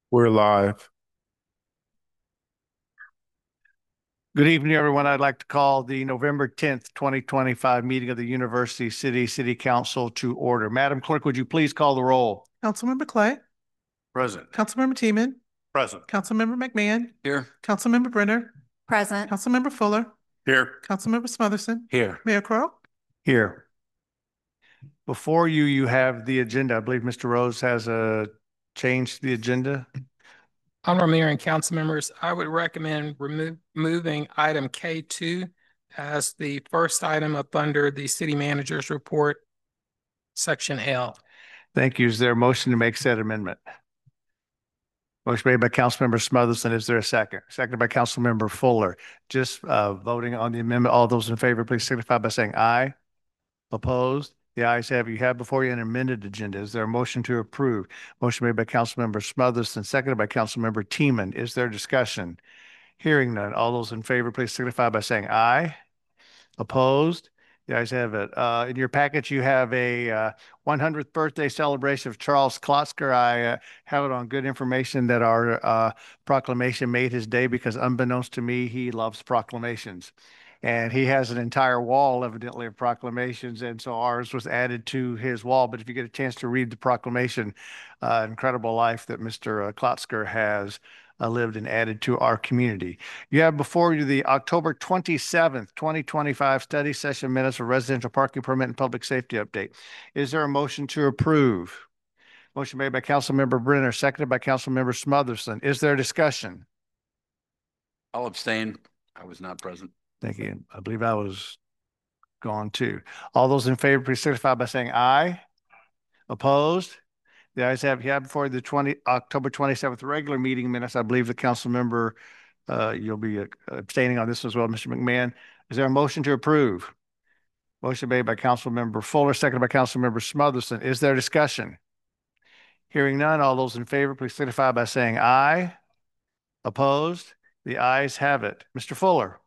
We're live. Good evening, everyone. I'd like to call the November 10th, 2025 meeting of the University City Council to order. Madam Clerk, would you please call the roll? Councilmember Clay, Present. Councilmember Teeman, Present. Councilmember McMahon, Here. Councilmember Brenner, Present. Councilmember Fuller, Here. Councilmember Smotherson, Here. Mayor Crowe. Here. Before you, you have the agenda. I believe Mr. Rose has changed the agenda. Honorable Mayor and council members, I would recommend removing item K2 as the first item up under the city manager's report, section L. Thank you. Is there a motion to make said amendment? Motion made by Councilmember Smotherson. Is there a second? Seconded by Councilmember Fuller. Just voting on the amendment. All those in favor, please signify by saying aye. Opposed? The ayes have it. You have before you an amended agenda. Is there a motion to approve? Motion made by Councilmember Smotherson, seconded by Councilmember Teeman. Is there discussion? Hearing none. All those in favor, please signify by saying aye. Opposed? The ayes have it. In your package, you have a 100th birthday celebration of Charles Klotzker. I have it on good information that our proclamation made his day because unbeknownst to me, he loves proclamations. And he has an entire wall, evidently, of proclamations. And so ours was added to his wall. But if you get a chance to read the proclamation, incredible life that Mr. Klotzker has lived and added to our community. You have before you the October 27th, 2025 study session minutes for residential parking permit and public safety update. Is there a motion to approve? Motion made by Councilmember Brenner, seconded by Councilmember Smotherson. Is there discussion? I'll abstain. I was not present. Thank you. I believe I was gone too. All those in favor, please signify by saying aye. Opposed? The ayes have it. You have before the October 27th regular meeting minutes. I believe the council member, you'll be abstaining on this as well, Mr. McMahon. Is there a motion to approve? Motion made by Councilmember Fuller, seconded by Councilmember Smotherson. Is there discussion? Hearing none, all those in favor, please signify by saying aye. Opposed? The ayes have it. Mr. Fuller.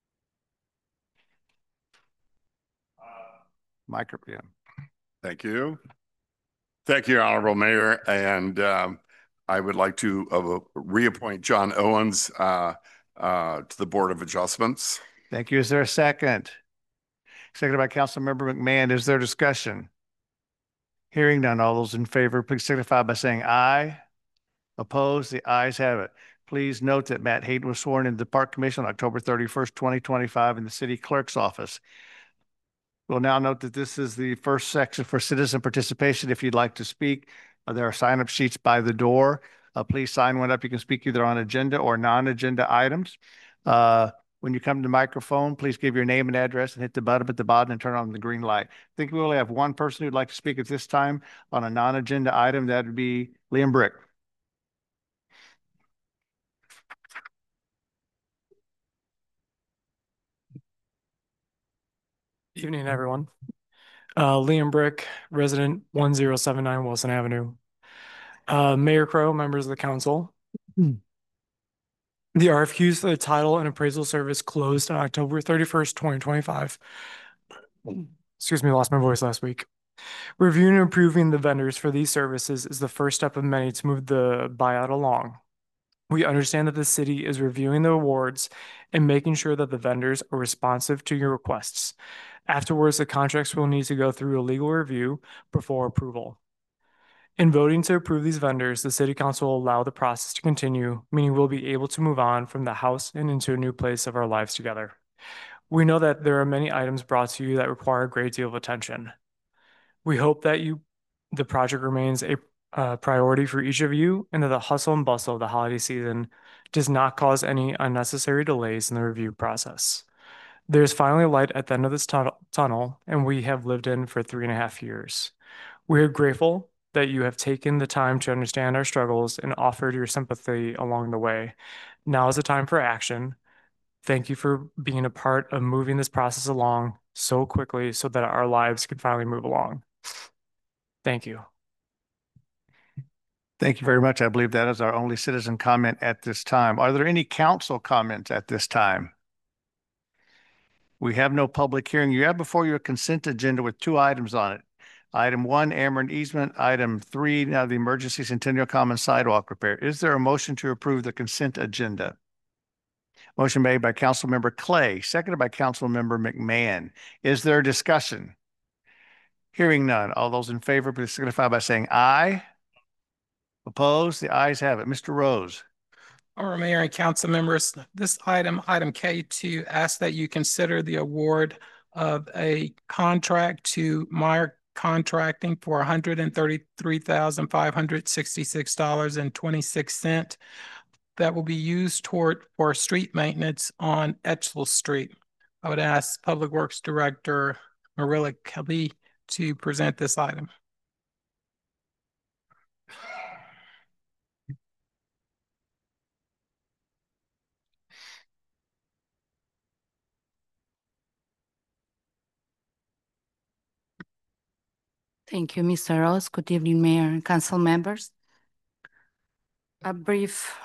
Microphone. Thank you. Thank you, Honorable Mayor. And I would like to reappoint John Owens to the Board of Adjustments. Thank you. Is there a second? Seconded by Councilmember McMahon. Is there discussion? Hearing none, all those in favor, please signify by saying aye. Opposed? The ayes have it. Please note that Matt Hayden was sworn into the Park Commission on October 31st, 2025 in the city clerk's office. We'll now note that this is the first section for citizen participation. If you'd like to speak, there are sign-up sheets by the door. Please sign one up. You can speak either on agenda or non-agenda items. When you come to the microphone, please give your name and address and hit the button at the bottom and turn on the green light. I think we only have one person who'd like to speak at this time on a non-agenda item. That would be Liam Brick. Evening, everyone. Liam Brick, resident 1079 Wilson Avenue. Mayor Crowe, members of the council. The RFQs for the title and appraisal service closed on October 31st, 2025. Excuse me, lost my voice last week. Reviewing and approving the vendors for these services is the first step of many to move the buyout along. We understand that the city is reviewing the awards and making sure that the vendors are responsive to your requests. Afterwards, the contracts will need to go through a legal review before approval. In voting to approve these vendors, the city council will allow the process to continue, meaning we'll be able to move on from the house and into a new place of our lives together. We know that there are many items brought to you that require a great deal of attention. We hope that the project remains a priority for each of you and that the hustle and bustle of the holiday season does not cause any unnecessary delays in the review process. There's finally light at the end of this tunnel, and we have lived in for 3.5 years. We are grateful that you have taken the time to understand our struggles and offered your sympathy along the way. Now is the time for action. Thank you for being a part of moving this process along so quickly so that our lives can finally move along. Thank you. Thank you very much. I believe that is our only citizen comment at this time. Are there any council comments at this time? We have no public hearing. You have before you a consent agenda with 2 items on it. Item 1, Ameren easement. Item 3, now the emergency Centennial Common sidewalk repair. Is there a motion to approve the consent agenda? Motion made by Councilmember Clay, seconded by Councilmember McMahon. Is there discussion? Hearing none. All those in favor, please signify by saying aye. Opposed? The ayes have it. Mr. Rose. Honorable Mayor and council members, this item K2, asks that you consider the award of a contract to Meyer Contracting for $133,566.26 that will be used for street maintenance on Etchell Street. I would ask Public Works Director Marilla Kelly to present this item. Thank you, Mr. Rose. Good evening, Mayor and council members. A brief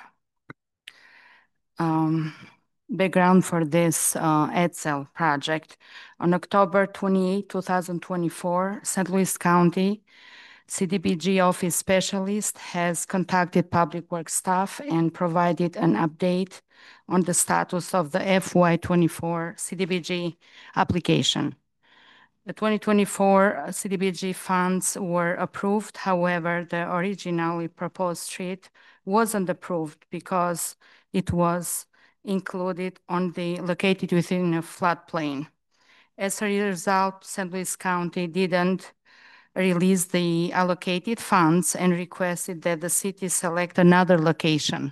background for this Etzel project. On October 28, 2024, St. Louis County CDBG office specialist has contacted Public Works staff and provided an update on the status of the FY24 CDBG application. The 2024 CDBG funds were approved. However, the originally proposed street wasn't approved because it was located within a floodplain. As a result, St. Louis County didn't release the allocated funds and requested that the city select another location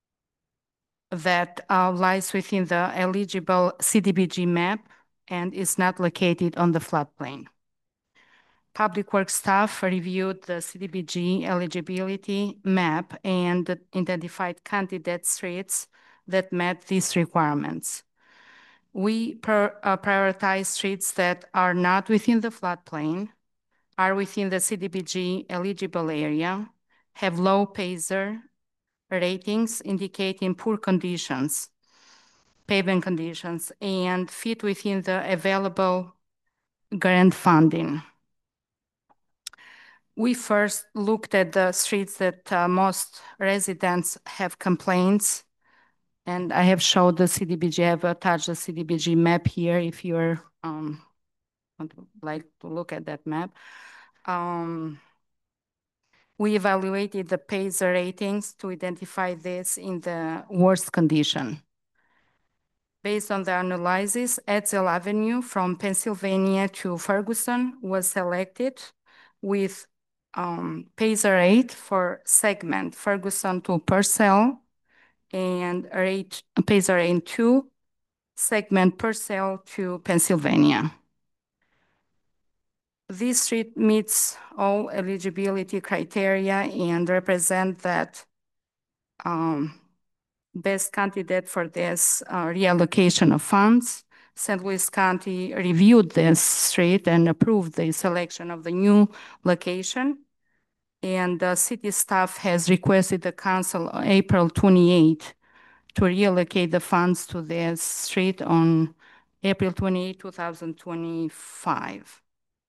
that lies within the eligible CDBG map and is not located on the floodplain. Public Works staff reviewed the CDBG eligibility map and identified candidate streets that met these requirements. We prioritize streets that are not within the floodplain, are within the CDBG eligible area, have low PASER ratings indicating poor conditions, pavement conditions, and fit within the available grant funding. We first looked at the streets that most residents have complaints, and I have showed the CDBG, I have attached the CDBG map here if you're would like to look at that map. We evaluated the PASER ratings to identify this in the worst condition. Based on the analysis, Etzel Avenue from Pennsylvania to Ferguson was selected with PASER 8 for segment Ferguson to Purcell and PASER 8 2 segment Purcell to Pennsylvania. This street meets all eligibility criteria and represent that best candidate for this reallocation of funds. St. Louis County reviewed this street and approved the selection of the new location. And the city staff has requested the council on April 28 to reallocate the funds to this street on April 28, 2025.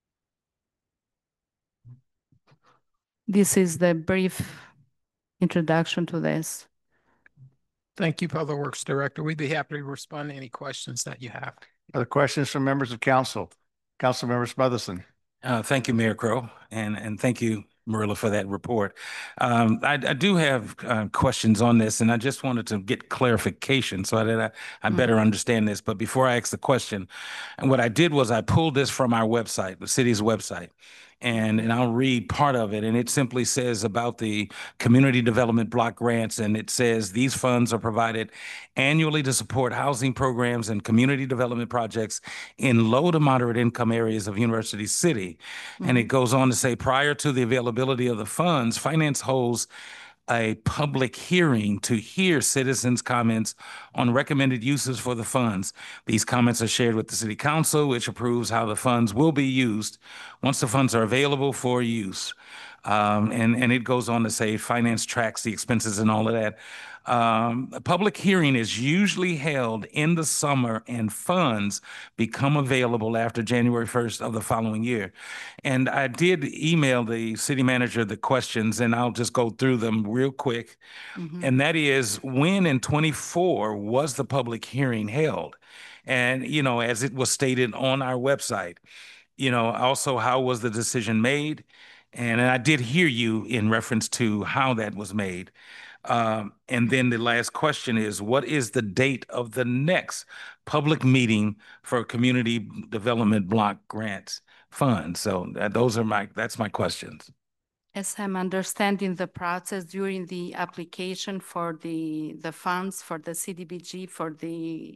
This is the brief introduction to this. Thank you, Public Works Director. We'd be happy to respond to any questions that you have. Other questions from members of council? Councilmember Smotherson. Thank you, Mayor Crowe, and thank you, Marilla, for that report. I do have questions on this, and I just wanted to get clarification so that I better understand this. But before I ask the question, and what I did was I pulled this from our website, the city's website. And I'll read part of it, and it simply says about the community development block grants, and it says these funds are provided annually to support housing programs and community development projects in low to moderate income areas of University City. And it goes on to say, prior to the availability of the funds, Finance holds a public hearing to hear citizens' comments on recommended uses for the funds. These comments are shared with the City Council, which approves how the funds will be used once the funds are available for use. And it goes on to say finance tracks the expenses and all of that. A public hearing is usually held in the summer and funds become available after January 1st of the following year. And I did email the city manager the questions, and I'll just go through them real quick. And that is, when in 24 was the public hearing held? And, as it was stated on our website, also how was the decision made? And I did hear you in reference to how that was made. And then the last question is, what is the date of the next public meeting for community development block grants funds? So that's my questions. As I'm understanding the process during the application for the funds for the CDBG for the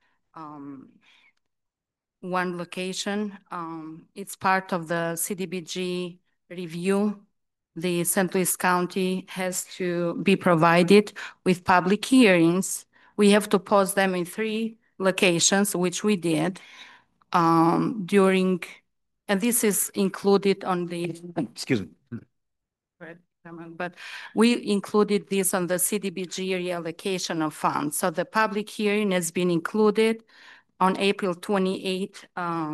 one location, it's part of the CDBG review. The St. Louis County has to be provided with public hearings. We have to post them in 3 locations, which we did during, and this is included on the. Excuse me. But we included this on the CDBG reallocation of funds. So the public hearing has been included on April 28th.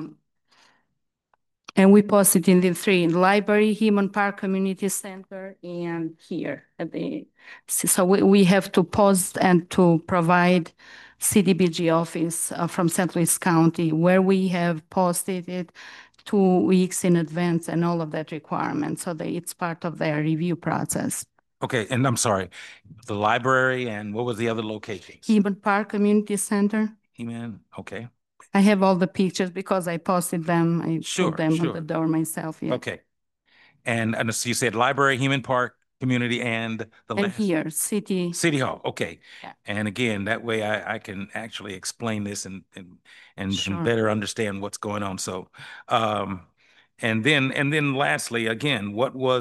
And we posted in the 3, library, Heman Park Community Center, and here at the, so we have to post and to provide CDBG office from St. Louis County, where we have posted it 2 weeks in advance and all of that requirement. So it's part of their review process. Okay, and I'm sorry, the library and what was the other location? Heman Park Community Center. Heman, okay. I have all the pictures because I posted them. I Sure, put them sure. on the door myself. Yeah. Okay. And so you said library, Heman Park, community, and the And last? here, City Hall, okay. Yeah. And again, that way I can actually explain this and Sure. better understand what's going on. So, and then lastly, again,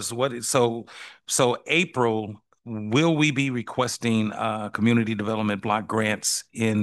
so April, will we be requesting community development block grants in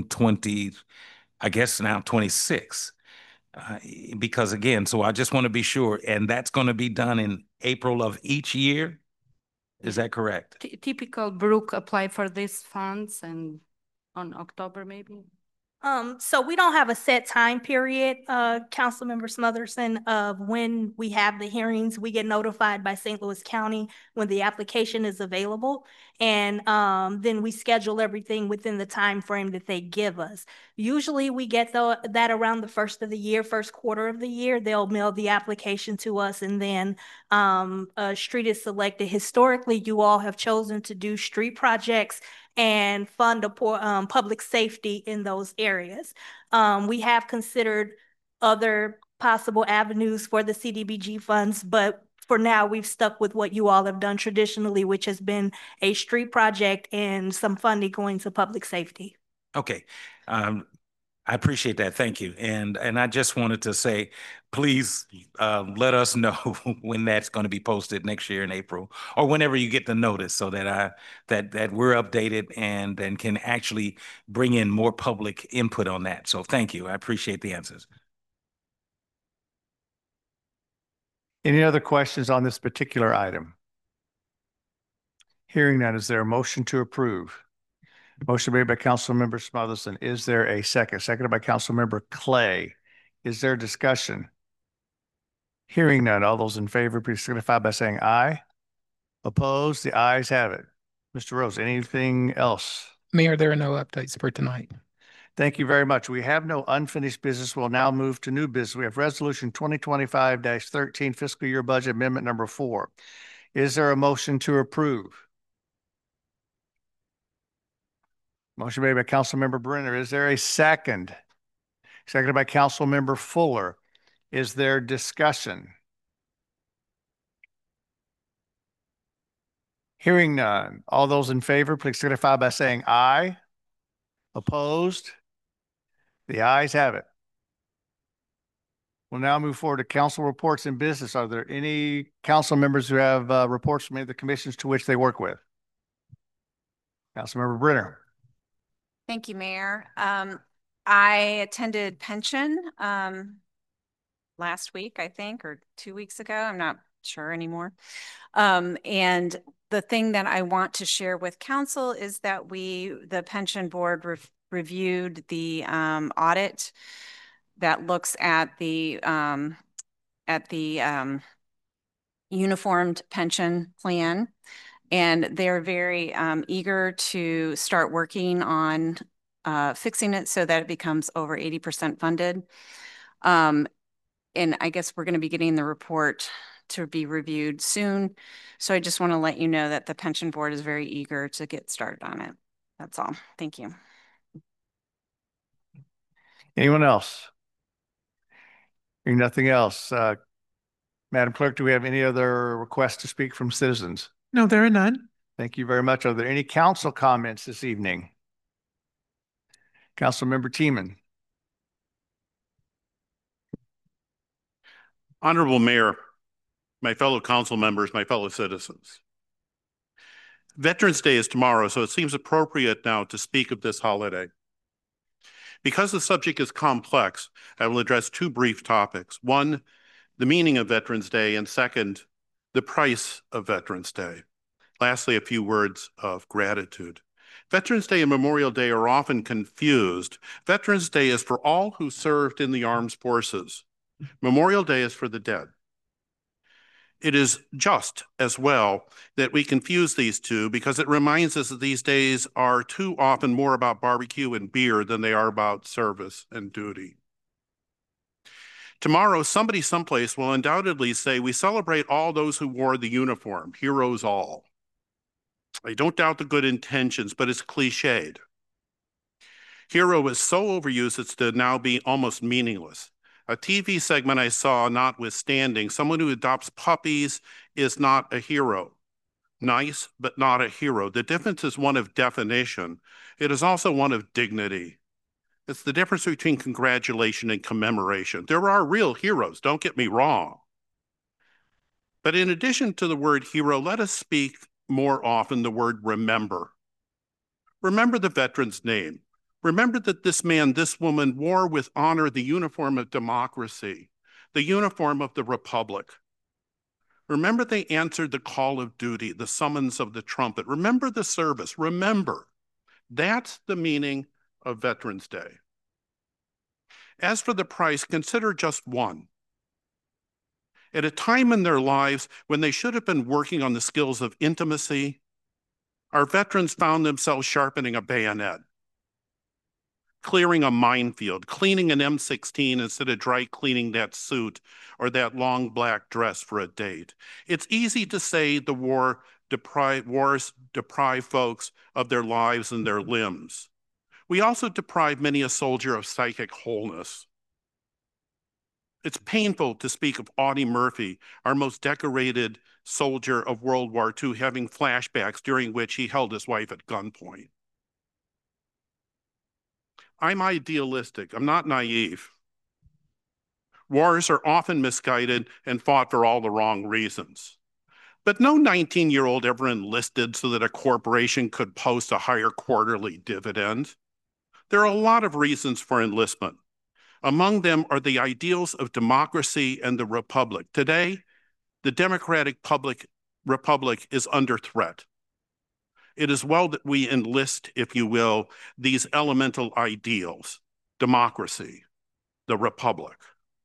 26? Because again, so I just want to be sure, and that's going to be done in April of each year. Is that correct? Typical Brooke apply for these funds and on October maybe. So we don't have a set time period, Councilmember Smotherson, of when we have the hearings. We get notified by St. Louis County when the application is available. And then we schedule everything within the time frame that they give us. Usually we get that around the first quarter of the year. They'll mail the application to us, and then a street is selected. Historically, you all have chosen to do street projects and fund public safety in those areas. We have considered other possible avenues for the CDBG funds, but for now, we've stuck with what you all have done traditionally, which has been a street project and some funding going to public safety. Okay. I appreciate that. Thank you. And I just wanted to say, please let us know when that's going to be posted next year in April, or whenever you get the notice, so that that we're updated and can actually bring in more public input on that. So thank you. I appreciate the answers. Any other questions on this particular item? Hearing none, is there a motion to approve? Motion made by Councilmember Smotherson. Is there a second? Seconded by Councilmember Clay. Is there discussion? Hearing none. All those in favor, please signify by saying aye. Opposed? The ayes have it. Mr. Rose, anything else? Mayor, there are no updates for tonight. Thank you very much. We have no unfinished business. We'll now move to new business. We have Resolution 2025-13, Fiscal Year Budget Amendment Number 4. Is there a motion to approve? Motion made by Councilmember Brenner. Is there a second? Seconded by Councilmember Fuller. Is there discussion? Hearing none. All those in favor, please signify by saying aye. Opposed? The ayes have it. We'll now move forward to council reports and business. Are there any council members who have reports from any of the commissions to which they work with? Councilmember Brenner. Thank you, Mayor. I attended pension last week, I think, or 2 weeks ago. I'm not sure anymore. And the thing that I want to share with council is that the pension board reviewed the audit that looks at the uniformed pension plan. And they're very eager to start working on fixing it so that it becomes over 80% funded. And I guess we're going to be getting the report to be reviewed soon. So I just want to let you know that the pension board is very eager to get started on it. That's all. Thank you. Anyone else? Hearing nothing else. Madam Clerk, do we have any other requests to speak from citizens? No, there are none. Thank you very much. Are there any council comments this evening? Councilmember Teeman. Honorable Mayor, my fellow council members, my fellow citizens. Veterans Day is tomorrow, so it seems appropriate now to speak of this holiday. Because the subject is complex, I will address two brief topics. One, the meaning of Veterans Day, and second, the price of Veterans Day. Lastly, a few words of gratitude. Veterans Day and Memorial Day are often confused. Veterans Day is for all who served in the armed forces. Memorial Day is for the dead. It is just as well that we confuse these two because it reminds us that these days are too often more about barbecue and beer than they are about service and duty. Tomorrow, somebody someplace will undoubtedly say, we celebrate all those who wore the uniform, heroes all. I don't doubt the good intentions, but it's cliched. Hero is so overused it's to now be almost meaningless. A TV segment I saw notwithstanding, someone who adopts puppies is not a hero. Nice, but not a hero. The difference is one of definition. It is also one of dignity. It's the difference between congratulation and commemoration. There are real heroes, don't get me wrong. But in addition to the word hero, let us speak more often the word remember. Remember the veteran's name. Remember that this man, this woman wore with honor the uniform of democracy, the uniform of the republic. Remember they answered the call of duty, the summons of the trumpet. Remember the service. Remember. That's the meaning of Veterans Day. As for the price, consider just one. At a time in their lives when they should have been working on the skills of intimacy, our veterans found themselves sharpening a bayonet, clearing a minefield, cleaning an M16 instead of dry cleaning that suit or that long black dress for a date. It's easy to say the wars deprive folks of their lives and their limbs. We also deprive many a soldier of psychic wholeness. It's painful to speak of Audie Murphy, our most decorated soldier of World War II, having flashbacks during which he held his wife at gunpoint. I'm idealistic. I'm not naive. Wars are often misguided and fought for all the wrong reasons. But no 19-year-old ever enlisted so that a corporation could post a higher quarterly dividend. There are a lot of reasons for enlistment. Among them are the ideals of democracy and the republic. Today, the democratic republic is under threat. It is well that we enlist, if you will, these elemental ideals, democracy, the republic.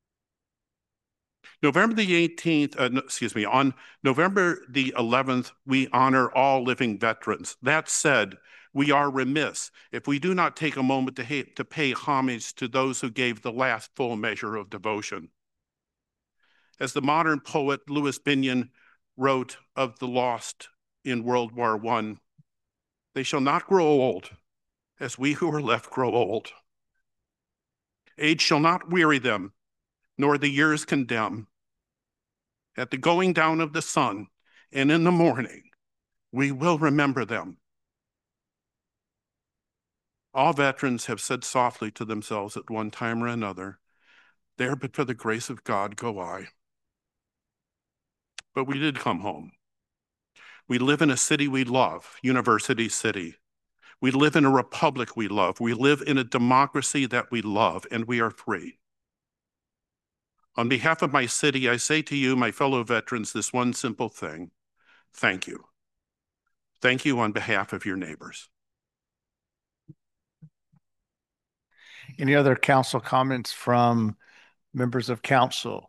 On November the 11th, we honor all living veterans. That said, we are remiss if we do not take a moment to pay homage to those who gave the last full measure of devotion. As the modern poet Louis Binion wrote of the lost in World War I, they shall not grow old as we who are left grow old. Age shall not weary them, nor the years condemn. At the going down of the sun and in the morning, we will remember them. All veterans have said softly to themselves at one time or another, there but for the grace of God go I. But we did come home. We live in a city we love, University City. We live in a republic we love. We live in a democracy that we love, and we are free. On behalf of my city, I say to you, my fellow veterans, this one simple thing. Thank you. Thank you on behalf of your neighbors. Any other council comments from members of council?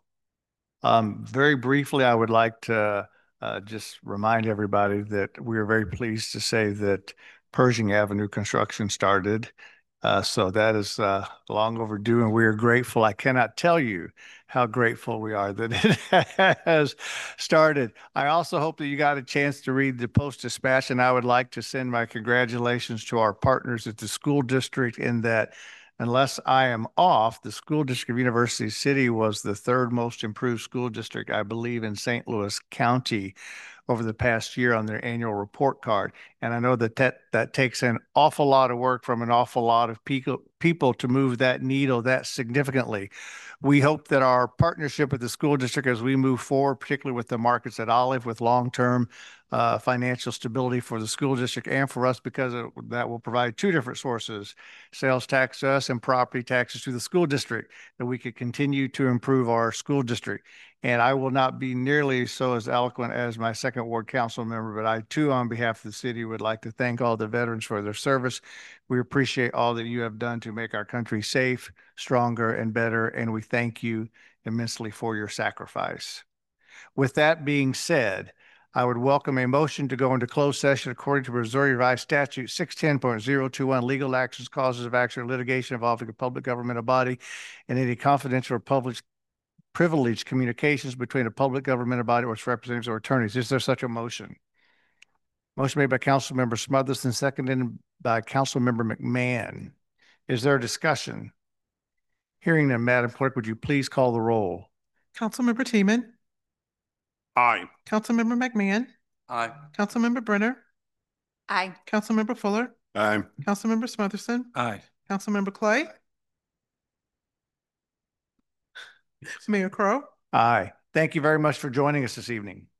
Very briefly, I would like to just remind everybody that we are very pleased to say that Pershing Avenue construction started. So that is long overdue, and we are grateful. I cannot tell you how grateful we are that it has started. I also hope that you got a chance to read the Post-Dispatch, and I would like to send my congratulations to our partners at the school district in that, unless I am off, the school district of University City was the third most improved school district, I believe, in St. Louis County over the past year on their annual report card. And I know that that takes an awful lot of work from an awful lot of people to move that needle that significantly. We hope that our partnership with the school district as we move forward, particularly with the markets at Olive, with long-term financial stability for the school district and for us, because that will provide two different sources, sales tax to us and property taxes to the school district, that we could continue to improve our school district. And I will not be nearly so as eloquent as my second ward council member, but I too, on behalf of the city, would like to thank all the veterans for their service. We appreciate all that you have done to make our country safe, stronger, and better, and we thank you immensely for your sacrifice. With that being said, I would welcome a motion to go into closed session according to Missouri Revised Statute 610.021, legal actions, causes of action, or litigation involving a public governmental body, and any confidential or public privileged communications between a public governmental body or its representatives or attorneys. Is there such a motion? Motion made by Councilmember Smothers and seconded by Councilmember McMahon. Is there a discussion? Hearing none, Madam Clerk, would you please call the roll? Councilmember Teeman, Aye. Councilmember McMahon, Aye. Councilmember Brenner, Aye. Councilmember Fuller, Aye. Councilmember Smotherson, Aye. Councilmember Clay, Mayor Crowe. Aye. Thank you very much for joining us this evening.